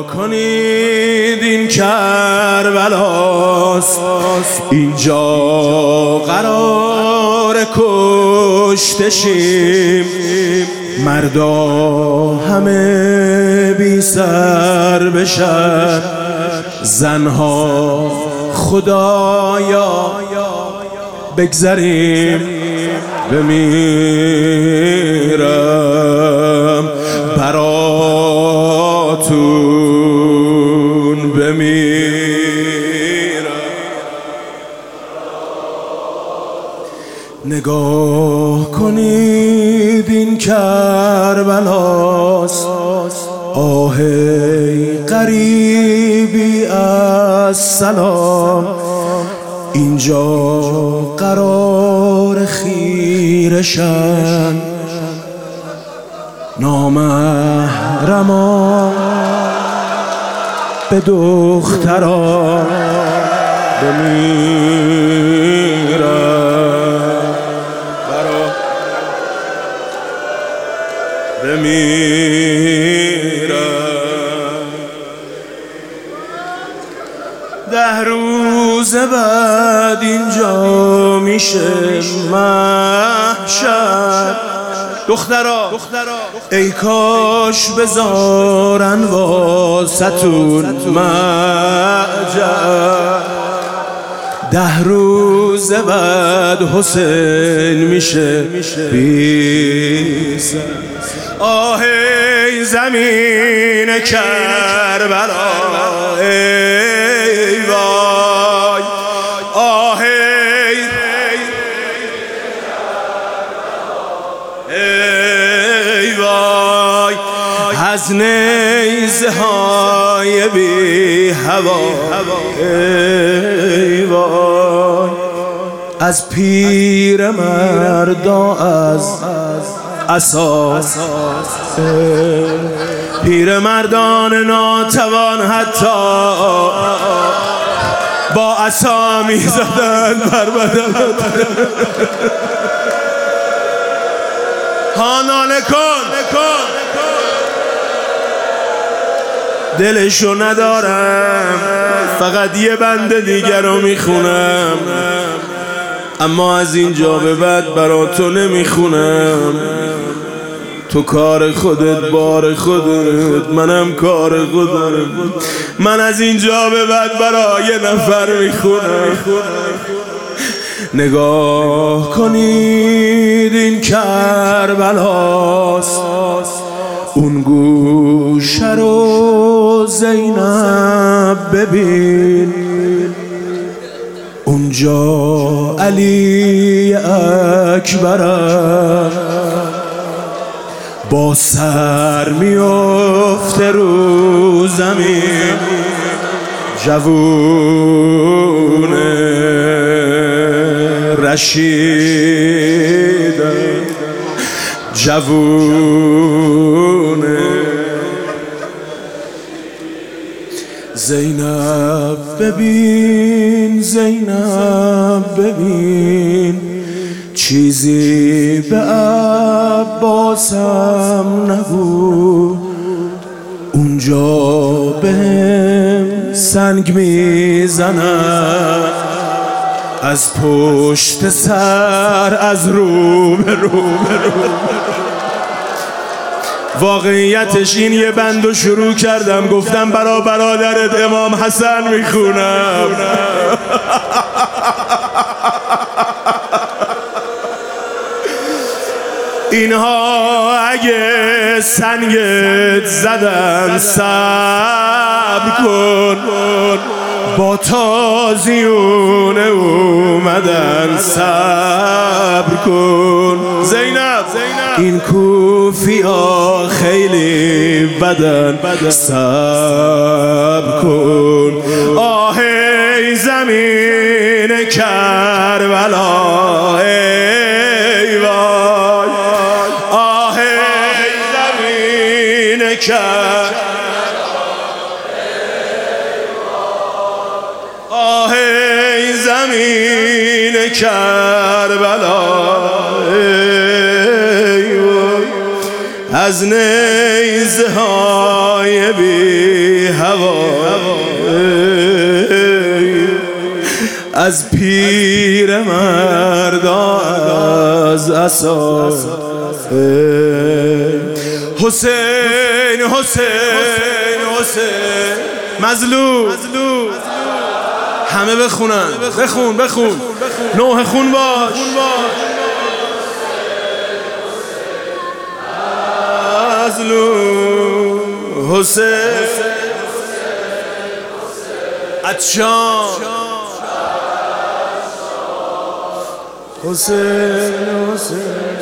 کنید این کربلاست، اینجا قرار کشته شیم. مردا همه بی سر بشن، زنها خدایا بگذریم. بمیرم براتون، بمیرم. نگاه کنید این کربلاست، آه ای غریبی از سلام. اینجا قرار خیرشن نامحرمان به دختران. بمیرم بمیرم. 10 روز بعد اینجا میشه محشر. دخترا ای کاش بذارن واسطون معجر. 10 روز بعد حسین میشه بی سر. آه ای زمین کربلا، ای وای. آه ای وای از نیزه های بی هوا. ای وای از پیر مردا از عصا. پیر مردان ناتوان حتی با عصا میزدن بر بدن. ها ناله کن، دلشو ندارم، فقط یه بند دیگر رو میخونم، اما از اینجا به بعد برا تو نمیخونم. تو کار خودت، بار خودت، منم کار خودم. من از اینجا به بعد برا یه نفر میخونم. نگاه کنید این کربلاست، اون گوشه رو زینب ببین. اونجا علی اکبر با سر میفته رو زمین. جوون رشید، جوون زینب ببین، زینب ببین. چیزی به عباسم نبود، اونجا بهم سنگ میزنن از پشت سر، از رو به رو. واقعیتش این یه بندو شروع کردم، گفتم برا برادرت امام حسن میخونم. اینها اگه سنگت زدن صبر کن، با تازیون اومدن صبر کن. زینب این کوفیا خیلی بدن صبر کن. آه ای زمین کربلا، ای وای. آه ای زمین کربلا، آه ای زمین کربلا. از نیزه های بی از پیر مردا از عصا حسین حسین حسین مظلوم همه بخونن بخون نوح خون باش مظلوم حسین عطشان حسین